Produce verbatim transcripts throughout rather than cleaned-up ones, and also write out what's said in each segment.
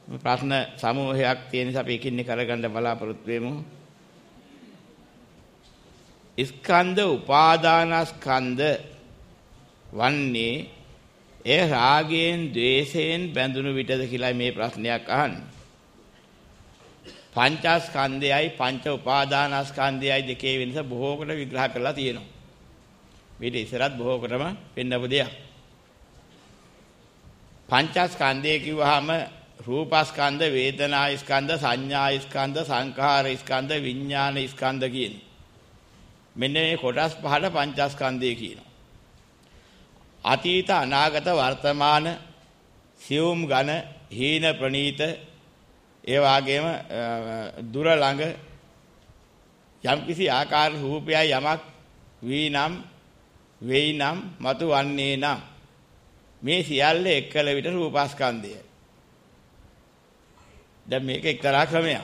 ප්‍රශ්න සමූහයක් තියෙන නිසා අපි එකින් එක අරගන්න බලාපොරොත්තු වෙමු. ස්කන්ධ උපාදානස්කන්ධ වන්නේ ඒ රාගයෙන් ද්වේෂයෙන් බැඳුණු විටද කියලා මේ ප්‍රශ්නයක් අහන්නේ. පංචස්කන්ධයයි පංච උපාදානස්කන්ධයයි දෙකේ වෙනස බොහෝ කොට විග්‍රහ කරලා තියෙනවා. මේක ඉස්සරත් බොහෝ කොටම පෙන්නපු දෙයක්. පංචස්කන්ධය කිව්වහම රූපස්කන්ධ, වේදනාස්කන්ධ, සංඥාස්කන්ධ, සංඛාරස්කන්ධ, විඥානස්කන්ධ කියන මෙන්න මේ කොටස් පහට පංචස්කන්ධය කියනවා. අතීත, අනාගත, වර්තමාන, සියුම් ඝන, හීන ප්‍රනීත, ඒ වගේම දුර ළඟ යම්කිසි ආකාර රූපයයි යමක් වීනම් වෙයිනම් මතු වන්නේ නම් මේ සියල්ල එක්කල විට රූපස්කන්ධයයි. දැන් මේක එක්තරා ක්‍රමයක්.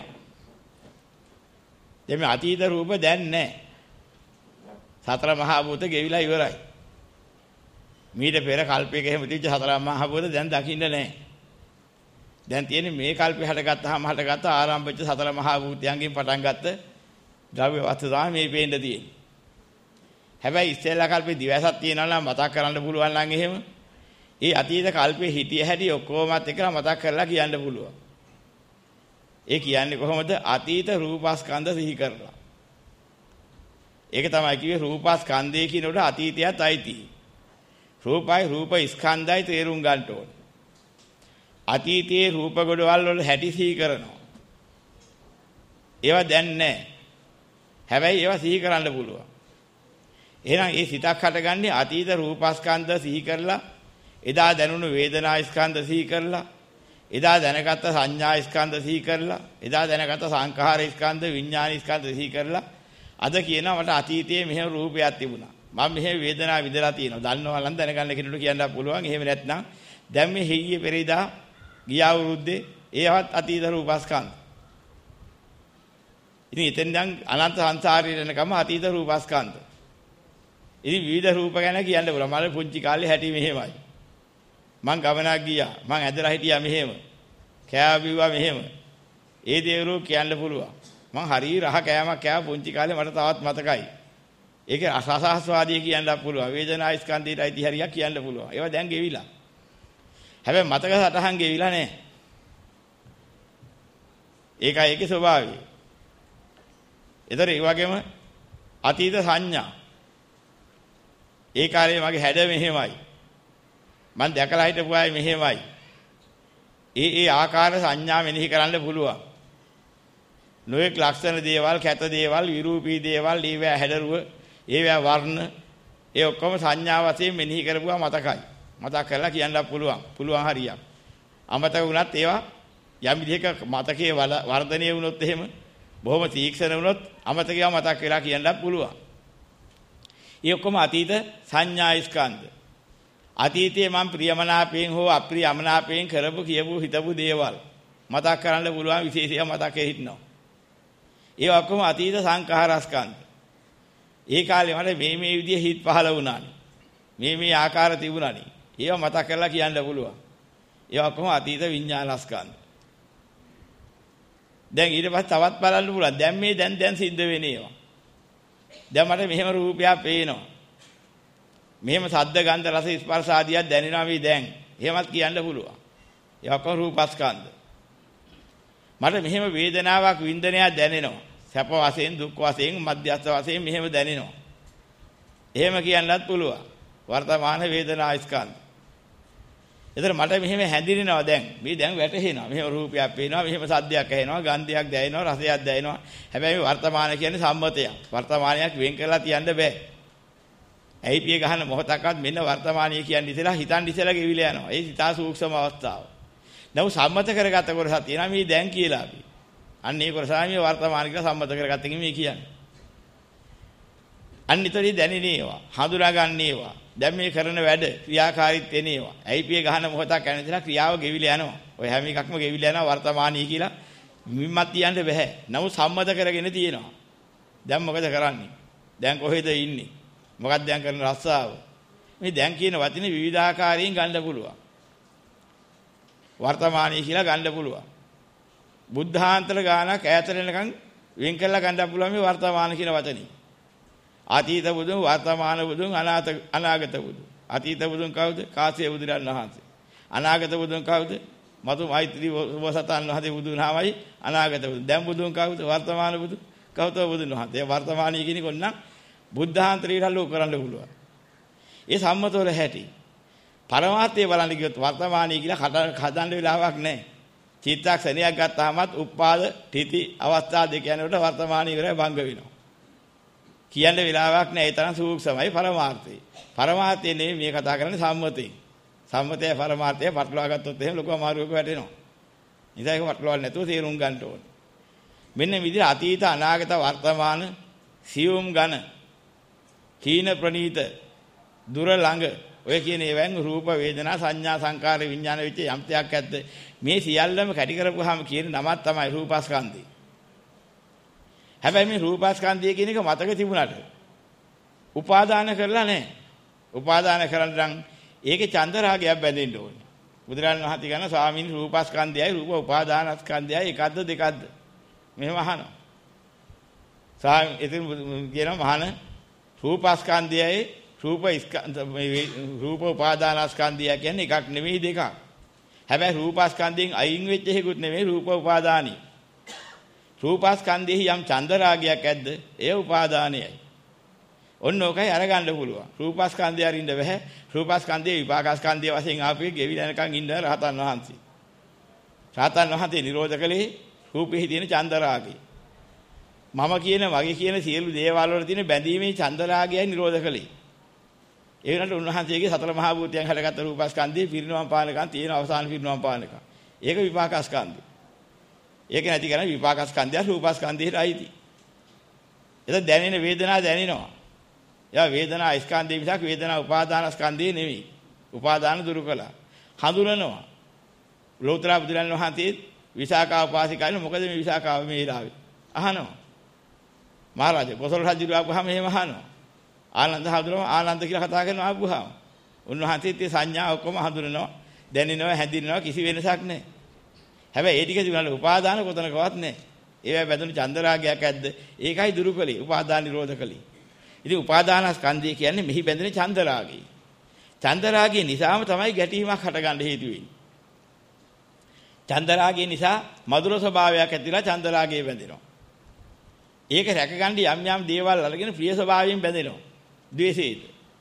දැන් මේ අතීත රූප දැන් නැහැ. සතර මහා භූත ගෙවිලා ඉවරයි. මීට පෙර කල්පයක එහෙම තිබ්බ සතර මහා භූත දැන් දකින්න නැහැ. දැන් තියෙන්නේ මේ කල්පේ හටගත්තාම හටගත්ත ආරම්භච්ච සතර මහා භූතයන්ගෙන් පටන් ගත්ත ද්‍රව්‍ය වස්තු තමයි මේ පේන්න තියෙන්නේ. හැබැයි ඉස්සෙල්ලා කල්පේ දිවසක් තියෙනවා නම් මතක් කරන්න පුළුවන් නම් එහෙම ඒ අතීත කල්පේ හිටිය හැටි ඔක්කොමත් එකලා මතක් කරලා කියන්න පුළුවන්. ඒ කියන්නේ කොහොමද? අතීත රූපස්කන්ධ සිහි කරලා. ඒක තමයි කිව්වේ රූපස්කන්ධය කියනකොට අතීතයත් අයිතියි. රූපයි රූප ස්කන්ධයි තේරුම් ගන්න ඕනේ. අතීතයේ රූප ගොඩවල් වල හැටි සිහි කරනවා. ඒවා දැන් නැහැ. හැබැයි ඒවා සිහි කරන්න පුළුවන්. එහෙනම් ඒ සිතක් හටගන්නේ අතීත රූපස්කන්ධ සිහි කරලා, එදා දැනුණු වේදනා ස්කන්ධ සිහි කරලා, එදා දැනගත්ත සංඥා ස්කන්ධ සිහි කරලා, එදා දැනගත්ත සංඛාර ස්කන්ධ, විඥාන ස්කන්ධ සිහි කරලා, අද කියනවා මට අතීතයේ මෙහෙම රූපයක් තිබුණා. මම මෙහෙම වේදනාව විඳලා තියෙනවා. දන්නවා නම් දැනගන්න කෙනෙකුට කියන්න පුළුවන්. එහෙම නැත්නම් දැන් මේ හෙయ్యේ පෙරේදා ගිය අවුරුද්දේ ඒවත් අතීත රූපස්කන්ධ. ඉතින් එතෙන් දැන් අනන්ත සංසාරේ යනකම අතීත රූපස්කන්ධ. ඉතින් විවිධ රූප ගැන කියන්න පුළුවන්. මම පුංචි කාලේ හැටි මෙහෙමයි. මං ගමනක් ගියා. මං ඇදලා හිටියා මෙහෙම. කෑවා බිව්වා මෙහෙම. ඒ දේවලු කියන්න පුළුවන්. මං හරි රහ කෑමක් කෑවා පුංචි කාලේ මට තවත් මතකයි. ඒක අසහස්වාදී කියන්න පුළුවන්. වේදනා ස්කන්ධයට අයිති හරියක් කියන්න පුළුවන්. ඒවා දැන් ගෙවිලා. හැබැයි මතක සටහන් ගෙවිලා නැහැ. ඒකයි ඒකේ ස්වභාවය. ඒතර ඒ වගේම අතීත සංඥා. ඒ කාලේ මගේ හැඩ මෙහෙමයි. මම දැකලා හිටපු අය මෙහෙමයි. ඒ ඒ ආකාර සංඥා මෙනෙහි කරන්න පුළුවන්. නොඑක් ලක්ෂණ දේවල්, කැත දේවල්, විරූපී දේවල්, ඒවා හැඩරුව, ඒවා වර්ණ, ඒ ඔක්කොම සංඥා වශයෙන් මෙනෙහි කරපුවා මතකයි. මතක් කරලා කියන්න පුළුවන්. පුළුවන් හරියක්. අමතක වුණත් ඒවා යම් විදිහක මතකයේ වර්ධනය වුණොත් එහෙම බොහොම තීක්ෂණ වුණොත් අමතකව මතක් වෙලා කියන්න පුළුවන්. ඒ ඔක්කොම අතීත සංඥා ස්කන්ධ. අතීතයේ මම ප්‍රියමනාපයෙන් හෝ අප්‍රියමනාපයෙන් කරපු කියපු හිතපු දේවල් මතක් කරන්න පුළුවන් විශේෂයෙන් මතකයේ හිටිනවා. ඒ ඔක්කොම අතීත සංඛාරස්කන්ධ. ඒ කාලේ මට මේ මේ විදිහේ හිත පහළ වුණානේ. මේ මේ ආකාර තිබුණානේ. ඒවා මතක් කරලා කියන්න පුළුවන්. ඒ ඔක්කොම අතීත විඥානස්කන්ධ. දැන් ඊට පස්සේ තවත් බලන්න පුළුවන්. දැන් මේ දැන් දැන් සිද්ධ වෙන්නේ ඒවා. දැන් මට මෙහෙම රූපයක් පේනවා. මෙහෙම ශබ්ද ගන්ධ රස ස්පර්ශ ආදියක් දැනෙනවා මේ දැන්. එහෙමත් කියන්න පුළුවන්. ඒ ඔක්කොම රූපස්කන්ධ. මට මෙහෙම වේදනාවක් වින්දනයක් දැනෙනවා. සැප වශයෙන්, දුක් වශයෙන්, මධ්‍යස්ථ වශයෙන් මෙහෙම දැනෙනවා. එහෙම කියන්නත් පුළුවන්. වර්තමාන වේදනා ස්කන්ධ. ඒතර මට මෙහෙම හැඳිනෙනවා දැන්. මේ දැන් වැටහෙනවා. මෙහෙම රූපයක් පේනවා, මෙහෙම සද්දයක් ඇහෙනවා, ගන්ධයක් දැනෙනවා, රසයක් දැනෙනවා. හැබැයි මේ වර්තමාන කියන්නේ සම්මතයක්. වර්තමානයක් වෙන් කරලා තියන්න බෑ. ඇයි පිය ගහන මොහොතක්වත් මෙන්න වර්තමානීය කියන්නේ ඉතලා හිතන් ඉතලා ගෙවිලා යනවා. ඒ සිතා සූක්ෂම අවස්ථාව. නමුත් සම්මත කරගත කොටසක් තියෙනවා මේ දැන් කියලා අපි. අන්න ඒ කොටසයි වර්තමාන කියලා සම්මත කරගත්ත එක මේ කියන්නේ. අනිතරී දැනෙනේවා, හඳුනාගන්නේවා. දැන් මේ කරන වැඩ ක්‍රියාකාරීත්වය එනේවා. ඇයි පිය ගහන මොහොතක් යන ඉතලා ක්‍රියාව ගෙවිලා යනවා. ඔය හැම එකක්ම ගෙවිලා යනවා වර්තමානීය කියලා මිම්මත් තියන්න බෑ. නමුත් සම්මත කරගෙන තියෙනවා. දැන් මොකද කරන්නේ? දැන් කොහෙද ඉන්නේ? මොකක්ද දැන් කරන රස්සාව? මේ දැන් කියන වචනේ විවිධාකාරයෙන් ගන්න පුළුවන්. වර්තමානීය කියලා ගන්න පුළුවන්. බුද්ධාන්තර ගානක් ඈතට එනකන් වෙන් කළා ගන්න පුළුවන් මේ වර්තමාන කියන වචනේ. අතීත බුදුන්, වර්තමාන බුදුන්, අනාගත අනාගත බුදුන්. අතීත බුදුන් කවුද? කාශ්‍යප බුදුරන් වහන්සේ. අනාගත බුදුන් කවුද? මතු මෛත්‍රී බෝසතාණන් වහන්සේ බුදුන් වහන්සේයි අනාගත බුදුන්. දැන් බුදුන් කවුද? වර්තමාන බුදුන්. කවුද බුදුන් වහන්සේ? ඒ වර්තමානීය කියන්නේ කොන්නම් බුද්ධාන්තරයට අල්ලෝ කරන්න පුළුවන්. ඒ සම්මතවල හැටි. පරමාර්ථය බලන්න කිව්වොත් වර්තමානීය කියලා හදන්න වෙලාවක් නැහැ. චිත්තක්ෂණයක් ගත්තාමත් උපාද තితి අවස්ථා දෙක යනකොට වර්තමානීය ඉවරයි භංග වෙනවා. කියන්න වෙලාවක් නැහැ. ඒ තරම් සූක්ෂමයි පරමාර්ථය. පරමාර්ථය නෙමෙයි මේ කතා කරන්නේ සම්මතේ. සම්මතය පරමාර්ථය පටලවා ගත්තොත් එහෙම ලොකු අමාරුවක වැටෙනවා. ඉතින් ඒක පටලවන්න නැතුව තේරුම් ගන්න ඕනේ. මෙන්න විදිහ අතීත අනාගත වර්තමාන සියුම් ඝන කීන ප්‍රනීත දුර ළඟ ඔය කියන ඒවෙන් රූප වේදනා සංඥා සංකාර විඥාන වෙච්ච යම්තයක් ඇද්ද මේ සියල්ලම කැටි කරපුවාම කියන නමක් තමයි රූපස්කන්ධය. හැබැයි මේ රූපස්කන්ධය කියන එක මතක තිබුණාට උපාදාන කරලා නැහැ. උපාදාන කරන්න නම් ඒකේ චන්දරාගයක් බැඳෙන්න ඕනේ. බුදුරජාණන් වහන්සේ කියන ස්වාමීන් රූපස්කන්ධයයි රූප උපාදානස්කන්ධයයි එකක්ද දෙකක්ද? මෙහෙම අහනවා. ස්වාමීන් ඉතින් කියනවා මහාන රූපස්කන්ධයයි රූප රූප උපාදානස්කන්ධය කියන්නේ එකක් නෙවෙයි දෙකක්. හැබැයි රූපස්කන්ධයෙන් අයින් වෙච්ච එකකුත් නෙවෙයි රූප උපාදානයි. රූපස්කන්ධෙහි යම් චන්දරාගයක් ඇද්ද? ඒ උපාදානයයි. ඔන්න ඕකයි අරගන්න පුළුවන්. රූපස්කන්ධය අරින්න බෑ. රූපස්කන්ධයේ විපාකස්කන්ධය වශයෙන් ආපුවේ ගෙවිලා යනකන් ඉන්න රහතන් වහන්සේ. රහතන් වහන්සේ නිරෝධ කළේ රූපෙහි තියෙන චන්දරාගය. මම කියන වගේ කියන සියලු දේවල් වල තියෙන බැඳීමේ චන්දරාගයයි නිරෝධ කළේ. ඒ වෙනකොට උන්වහන්සේගේ සතර මහා භූතයන් හැලගත්ත රූපස්කන්ධයේ පිරිනවම් පානකම් තියෙන අවසාන පිරිනවම් පානකම්. ඒක විපාකස්කන්ධය. ඒක නැති කරන විපාකස්කන්ධය රූපස්කන්ධයට අයිති. එතන දැනෙන වේදනාව දැනෙනවා. යා වේදනා ස්කන්ධය විසක් වේදනා උපාදාන ස්කන්ධය නෙවෙයි. උපාදාන දුරු කළා. හඳුනනවා. ලෝතර බුදුරන් වහන්සේ විසාකා උපාසිකාගෙන මොකද මේ විසාකාව මේ ඉලාවේ? අහනවා. මහරජා කොසල් රජු ආපුවාම එහෙම අහනවා. ආනන්ද හඳුනනවා ආනන්ද කියලා කතා කරනවා ආපුවාම. උන්වහන්සේත් ඒ සංඥා ඔක්කොම හඳුනනවා. දැනෙනවා හැඳින්නවා කිසි වෙනසක් නැහැ. හැබැයි ඒ ටික තිබුණාට උපාදාන කොතනකවත් නැහැ. ඒවැ බැඳුණු චන්දරාගයක් ඇද්ද? ඒකයි දුරු කළේ. උපාදාන නිරෝධ කළේ. ඉතින් උපාදාන ස්කන්ධය කියන්නේ මෙහි බැඳෙන චන්දරාගය. චන්දරාගය නිසාම තමයි ගැටීමක් හටගන්න හේතු වෙන්නේ. චන්දරාගය නිසා මధుර ස්වභාවයක් ඇතිලා චන්දරාගය බැඳෙනවා. ඒක රැකගන්න යම් යම් දේවල් අරගෙන ප්‍රිය ස්වභාවයෙන් බැඳෙනවා. ද්වේෂයේද.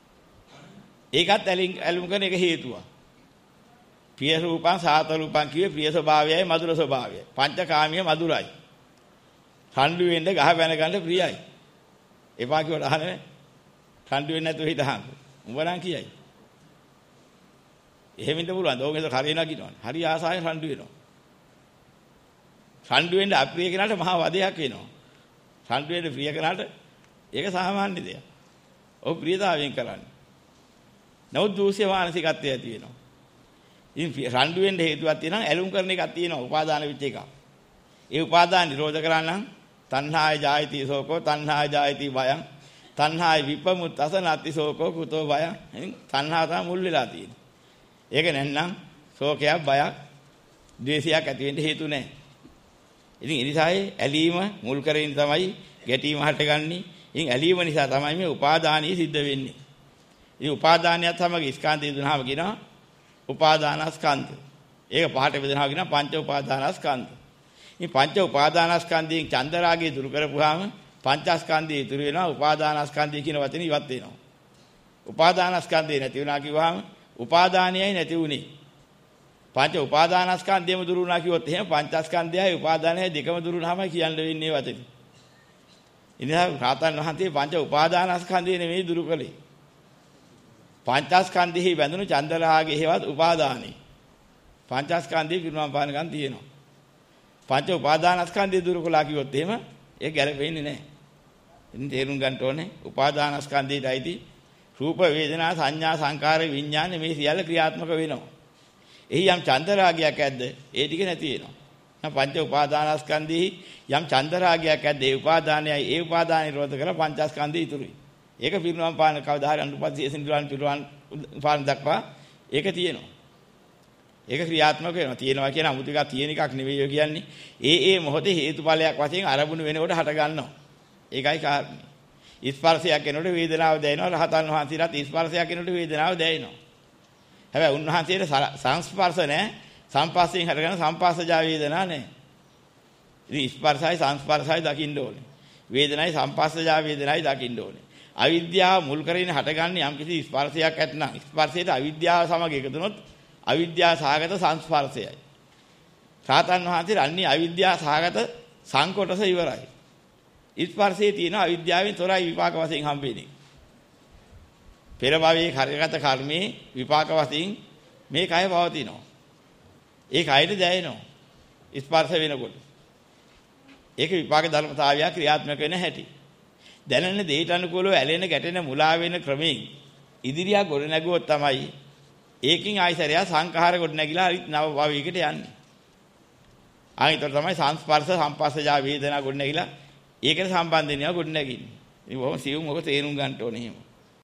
ඒකත් ඇලුම් කරන එක හේතුවක්. ප්‍රිය රූපං සාත රූපං කියේ ප්‍රිය ස්වභාවයයි මధుර ස්වභාවයයි. පංචකාමීය මధుරයි. කණ්ඩු වෙන්න ගහ බැන ගන්න ප්‍රියයි. එපා කියවට අහන්නේ. කණ්ඩු වෙන්නේ නැතුව හිටහන්. උඹ නම් කියයි. එහෙම ඉන්න පුළුවන්. ඕකෙන් කරේ නගිනවනේ. හරි ආසාවෙන් කණ්ඩු වෙනවා. කණ්ඩු වෙන්න අප්‍රිය කෙනාට මහා වදයක් වෙනවා. කණ්ඩු වෙන්න ප්‍රිය කෙනාට ඒක සාමාන්‍ය දෙයක්. ඔව් ප්‍රියතාවයෙන් කරන්නේ. නමුත් දූෂ්‍ය මානසිකත්වය ඇති වෙනවා. ඉතින් රණ්ඩු වෙන්න හේතුවක් තියෙනවා ඇලුම් කරන එකක් තියෙනවා උපාදාන වෙච්ච එකක්. ඒ උපාදාන නිරෝධ කරන්න තණ්හාය ජායති සෝකෝ තණ්හාය ජායති භයං තණ්හාය විපමුත්තස නත්ති සෝකෝ කුතෝ භයං. ඉතින් තණ්හාව තමයි මුල් වෙලා තියෙන්නේ. ඒක නැත්නම් ශෝකයක් බයක් ද්වේෂයක් ඇති වෙන්න හේතු නැහැ. ඉතින් ඒ නිසායි ඇලීම මුල් කරගෙන තමයි ගැටීම හටගන්නේ. ඉතින් ඇලීම නිසා තමයි මේ උපාදානිය සිද්ධ වෙන්නේ. ඉතින් උපාදානියත් සමග ස්කන්ධය දුනහම කියනවා උපාදානස්කන්ධ. ඒක පහට බෙදනවා කියනවා පංච උපාදානස්කන්ධ. මේ පංච උපාදානස්කන්ධයෙන් චන්දරාගය දුරු කරපුවාම පංචස්කන්ධය ඉතුරු වෙනවා උපාදානස්කන්ධය කියන වචනේ ඉවත් වෙනවා. උපාදානස්කන්ධය නැති වුණා කිව්වහම උපාදානයයි නැති වුණේ. පංච උපාදානස්කන්ධයම දුරු වුණා කිව්වොත් එහෙනම් පංචස්කන්ධයයි උපාදානයයි දෙකම දුරු වුණාමයි කියන්න වෙන්නේ වචනේ. ඉතින් රාතන් වහන්සේ පංච උපාදානස්කන්ධය නෙමෙයි දුරු කළේ. පංචස්කන්ධෙහි බැඳුණු චන්දරාගයේ හේවත් උපාදානෙයි. පංචස්කන්ධයේ පිරුණම් පානකම් තියෙනවා. පංච උපාදානස්කන්ධය දුරු කළා කිව්වොත් එහෙම ඒක ගැලපෙන්නේ නැහැ. ඉතින් තේරුම් ගන්න ඕනේ උපාදානස්කන්ධයටයි රූප වේදනා සංඥා සංකාර විඥාන මේ සියල්ල ක්‍රියාත්මක වෙනවා. එහි යම් චන්දරාගයක් ඇද්ද ඒ ටික නැති වෙනවා. නම් පංච උපාදානස්කන්ධෙහි යම් චන්දරාගයක් ඇද්ද ඒ උපාදානයයි ඒ උපාදාන නිරෝධ කරලා පංචස්කන්ධය ඉතුරුයි. ඒක පිරිනවම් පාන කවදා හරි අනුපස්සීයෙන් පිරිනවම් පිරිනවම් පාන දක්වා ඒක තියෙනවා. ඒක ක්‍රියාත්මක වෙනවා. තියෙනවා කියන 아무තු එකක් තියෙන එකක් නෙවෙයි කියන්නේ. ඒ ඒ මොහොතේ හේතුඵලයක් වශයෙන් අරමුණු වෙනකොට හට ගන්නවා. ඒකයි කාරණේ. ස්පර්ශයක් එනකොට වේදනාව දැනෙනවා. රහතන් වහන්සේලාට ස්පර්ශයක් එනකොට වේදනාව දැනෙනවා. හැබැයි උන්වහන්සේට සංස්පර්ශ නැහැ. සංපස්සයෙන් හටගන්න සංපස්සජා වේදනා නැහැ. ඉතින් ස්පර්ශයි සංස්පර්ශයි දකින්න ඕනේ. වේදනයි සංපස්සජා වේදනයි දකින්න ඕනේ. අවිද්‍යාව මුල් කරගෙන හටගන්නේ යම් කිසි ස්පර්ශයක් ඇතනම් ස්පර්ශයට අවිද්‍යාව සමග එකතු වුණොත් අවිද්‍යාව සහගත සංස්පර්ශයයි. රහතන් වහන්සේ අන්නේ අවිද්‍යාව සහගත සංකොටස ඉවරයි. ස්පර්ශයේ තියෙන අවිද්‍යාවෙන් තොරයි විපාක වශයෙන් හම්බෙන්නේ. පෙර භවයේ කරගත කර්මයේ විපාක වශයෙන් මේ කය පවතිනවා. ඒ කයද දැනෙනවා. ස්පර්ශ වෙනකොට. ඒක විපාක ධර්මතාවය ක්‍රියාත්මක වෙන හැටි. දැනෙන දෙයට අනුකූලව ඇලෙන ගැටෙන මුලා වෙන ක්‍රමයෙන් ඉදිරියා ගොඩ නැගුවොත් තමයි ඒකින් ආයසරය සංඛාර ගොඩ නැගිලා හරි නව භවයකට යන්නේ. ආයිතර තමයි සංස්පර්ශ සංපස්සජා වේදනා ගොඩ නැගිලා ඒකට සම්බන්ධ වෙනවා ගොඩ නැගින්නේ. ඉතින් බොහොම සියුම් ඔක තේරුම් ගන්න ඕනේ එහෙම.